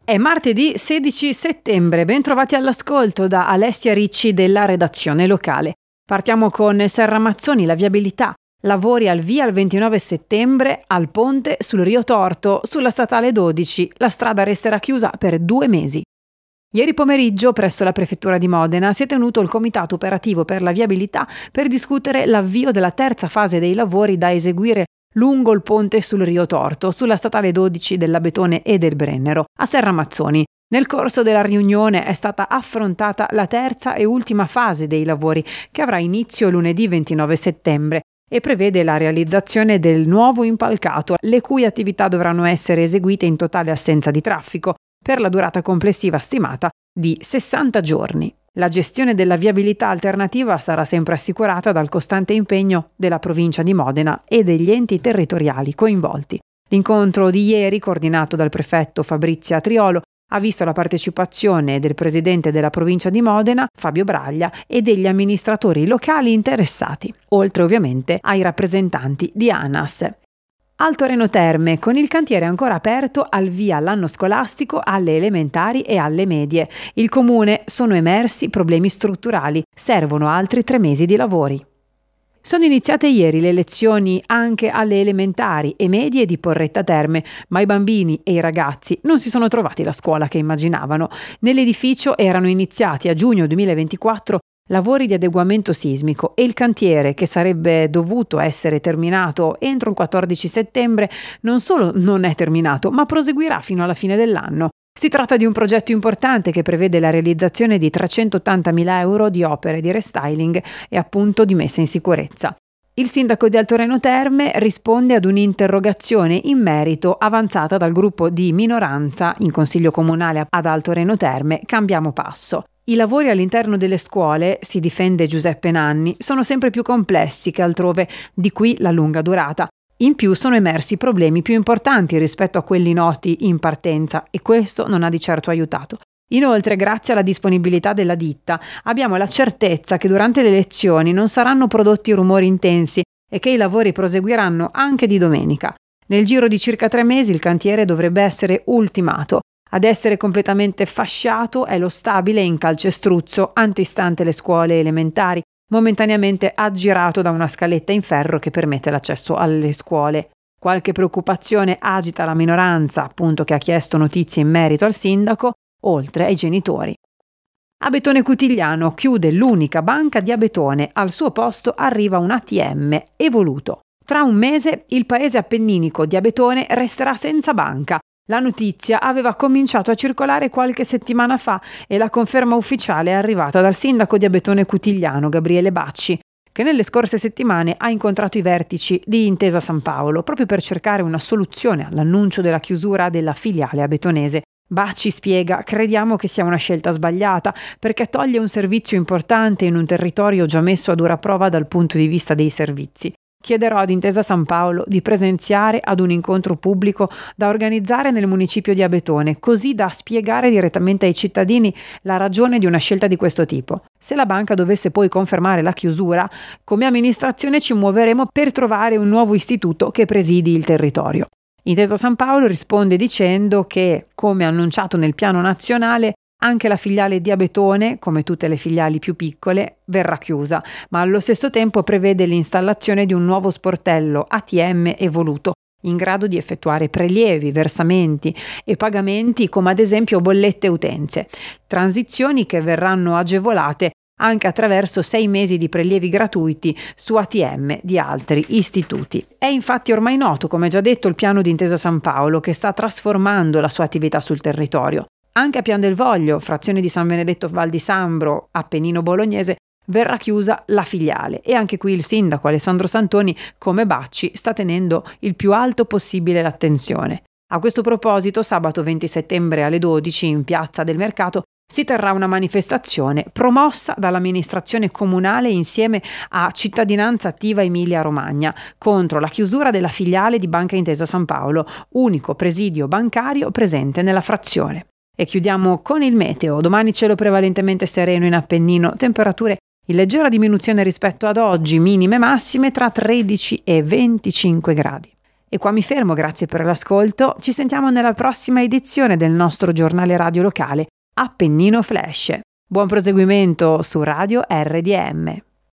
È martedì 16 settembre, ben trovati all'ascolto da Alessia Ricci della redazione locale. Partiamo con Serramazzoni, la viabilità. Lavori al via il 29 settembre al ponte sul Rio Torto, sulla statale 12. La strada resterà chiusa per 2 mesi. Ieri pomeriggio, presso la prefettura di Modena, si è tenuto il comitato operativo per la viabilità per discutere l'avvio della terza fase dei lavori da eseguire lungo il ponte sul Rio Torto, sulla statale 12 dell'Abetone e del Brennero, a Serramazzoni. Nel corso della riunione è stata affrontata la terza e ultima fase dei lavori, che avrà inizio lunedì 29 settembre e prevede la realizzazione del nuovo impalcato, le cui attività dovranno essere eseguite in totale assenza di traffico, per la durata complessiva stimata di 60 giorni. La gestione della viabilità alternativa sarà sempre assicurata dal costante impegno della provincia di Modena e degli enti territoriali coinvolti. L'incontro di ieri, coordinato dal prefetto Fabrizia Triolo, ha visto la partecipazione del presidente della provincia di Modena, Fabio Braglia, e degli amministratori locali interessati, oltre ovviamente ai rappresentanti di ANAS. Alto Reno Terme, con il cantiere ancora aperto, al via l'anno scolastico alle elementari e alle medie. Il comune sono emersi problemi strutturali, servono altri 3 mesi di lavori. Sono iniziate ieri le lezioni anche alle elementari e medie di Porretta Terme, ma i bambini e i ragazzi non si sono trovati la scuola che immaginavano. Nell'edificio erano iniziati a giugno 2024 lavori di adeguamento sismico e il cantiere, che sarebbe dovuto essere terminato entro il 14 settembre, non solo non è terminato, ma proseguirà fino alla fine dell'anno. Si tratta di un progetto importante che prevede la realizzazione di 380.000 euro di opere di restyling e appunto di messa in sicurezza. Il sindaco di Alto Reno Terme risponde ad un'interrogazione in merito avanzata dal gruppo di minoranza in Consiglio Comunale ad Alto Reno Terme, Cambiamo Passo. I lavori all'interno delle scuole, si difende Giuseppe Nanni, sono sempre più complessi che altrove, di qui la lunga durata. In più sono emersi problemi più importanti rispetto a quelli noti in partenza e questo non ha di certo aiutato. Inoltre, grazie alla disponibilità della ditta, abbiamo la certezza che durante le lezioni non saranno prodotti rumori intensi e che i lavori proseguiranno anche di domenica. Nel giro di circa 3 mesi il cantiere dovrebbe essere ultimato. Ad essere completamente fasciato è lo stabile in calcestruzzo antistante le scuole elementari, momentaneamente aggirato da una scaletta in ferro che permette l'accesso alle scuole. Qualche preoccupazione agita la minoranza, appunto, che ha chiesto notizie in merito al sindaco, oltre ai genitori. Abetone Cutigliano chiude l'unica banca di Abetone, al suo posto arriva un ATM evoluto. Tra un mese il paese appenninico di Abetone resterà senza banca. La notizia aveva cominciato a circolare qualche settimana fa e la conferma ufficiale è arrivata dal sindaco di Abetone Cutigliano, Gabriele Bacci, che nelle scorse settimane ha incontrato i vertici di Intesa San Paolo proprio per cercare una soluzione all'annuncio della chiusura della filiale abetonese. Bacci spiega: crediamo che sia una scelta sbagliata perché toglie un servizio importante in un territorio già messo a dura prova dal punto di vista dei servizi. Chiederò ad Intesa San Paolo di presenziare ad un incontro pubblico da organizzare nel municipio di Abetone, così da spiegare direttamente ai cittadini la ragione di una scelta di questo tipo. Se la banca dovesse poi confermare la chiusura, come amministrazione ci muoveremo per trovare un nuovo istituto che presidi il territorio. Intesa San Paolo risponde dicendo che, come annunciato nel piano nazionale, anche la filiale di Abetone, come tutte le filiali più piccole, verrà chiusa, ma allo stesso tempo prevede l'installazione di un nuovo sportello ATM evoluto, in grado di effettuare prelievi, versamenti e pagamenti come ad esempio bollette e utenze, transizioni che verranno agevolate anche attraverso 6 mesi di prelievi gratuiti su ATM di altri istituti. È infatti ormai noto, come già detto, il piano di Intesa San Paolo, che sta trasformando la sua attività sul territorio. Anche a Pian del Voglio, frazione di San Benedetto Val di Sambro, Appennino Bolognese, verrà chiusa la filiale e anche qui il sindaco Alessandro Santoni, come Bacci, sta tenendo il più alto possibile l'attenzione. A questo proposito, sabato 20 settembre alle 12 in Piazza del Mercato si terrà una manifestazione promossa dall'amministrazione comunale insieme a Cittadinanza Attiva Emilia Romagna contro la chiusura della filiale di Banca Intesa San Paolo, unico presidio bancario presente nella frazione. E chiudiamo con il meteo. Domani cielo prevalentemente sereno in Appennino, temperature in leggera diminuzione rispetto ad oggi, minime e massime tra 13 e 25 gradi. E qua mi fermo, grazie per l'ascolto. Ci sentiamo nella prossima edizione del nostro giornale radio locale Appennino Flash. Buon proseguimento su Radio RDM.